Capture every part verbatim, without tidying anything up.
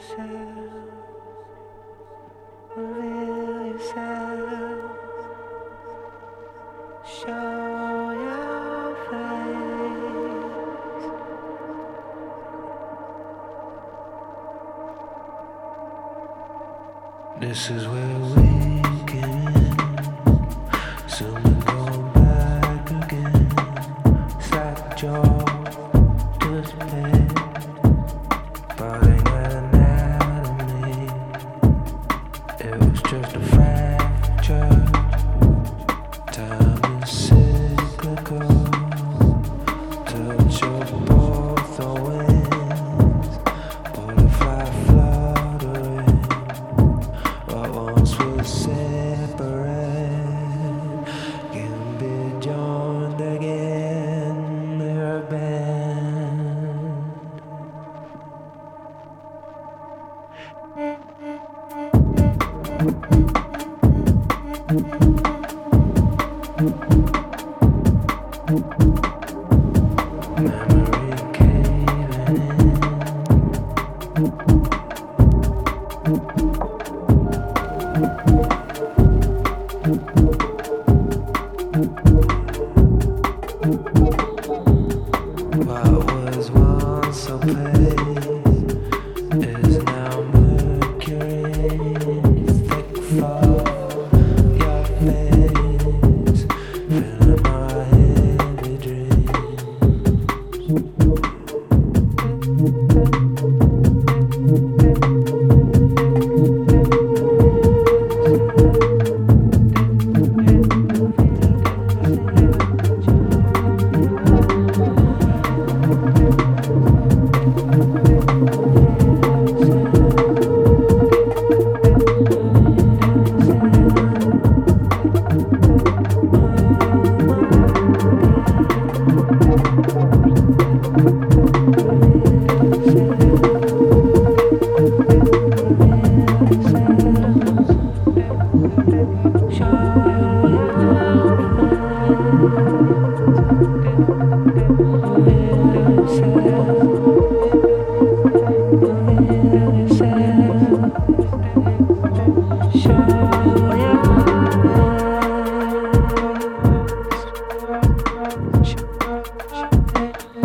Reveal yourself. Show your face. This is where we came in. Soon we go back again. Slack jaw, just play. Falling at anatomy. It was just a fracture. Time is cyclical. Touch of both the winds. Butterfly fluttering. What once was separate can be joined again. They're a band. Memory caving in. What was once a place is now mercury. Thick fog, your face, filling my heavy dreams.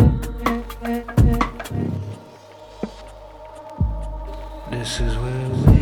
This is where we